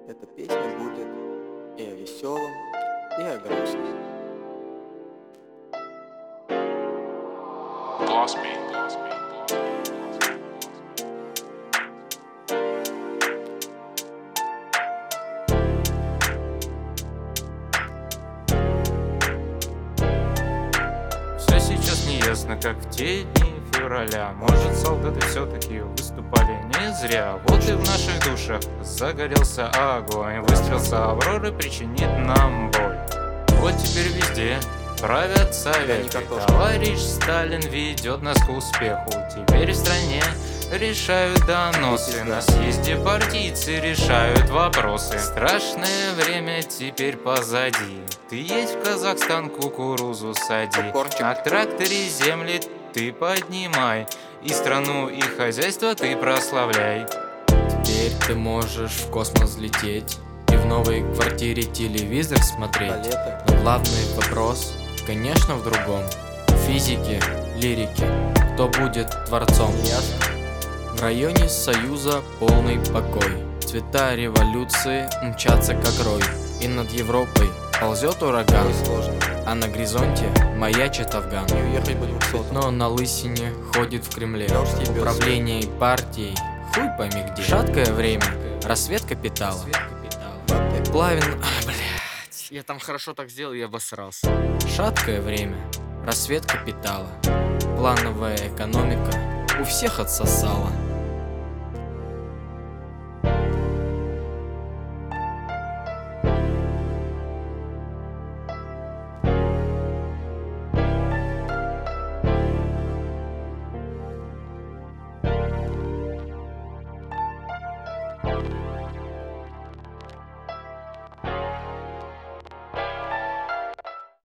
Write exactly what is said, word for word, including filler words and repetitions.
Эта песня будет и о веселом, и о грустном. Gloss me. Все сейчас не ясно, как в те дни февраля. Может, солдаты все-таки выступали не зря. Вот и в наших душах загорелся огонь. Выстрел с Авроры причинит нам боль. Вот теперь везде правят советы. Товарищ Сталин ведет нас к успеху. Теперь в стране решают доносы. На съезде партийцы решают вопросы. Страшное время теперь позади. Ты едь в Казахстан, кукурузу сади, на тракторе земли ты поднимай, и страну, и хозяйство ты прославляй. Теперь ты можешь в космос взлететь и в новой квартире телевизор смотреть. Но главный вопрос, конечно, в другом: в физике, лирике, кто будет творцом? В районе Союза полный покой. Цвета революции мчатся как рой. И над Европой ползет ураган, а на горизонте маячит Афган. Пятно на лысине ходит в Кремле. Управление партией хуй пойми где. Шаткое время, рассвет капитала. Плавен... А, блядь, я там хорошо так сделал, я обосрался. Шаткое время, рассвет капитала. Плановая экономика у всех отсосала. Thank